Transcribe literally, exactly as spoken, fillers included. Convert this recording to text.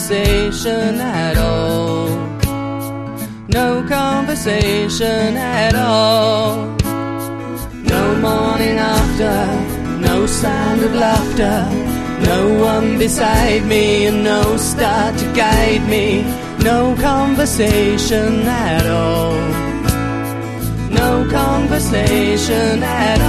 conversation at all. No conversation at all. No morning after, no sound of laughter, no one beside me and no star to guide me. No conversation at all. No conversation at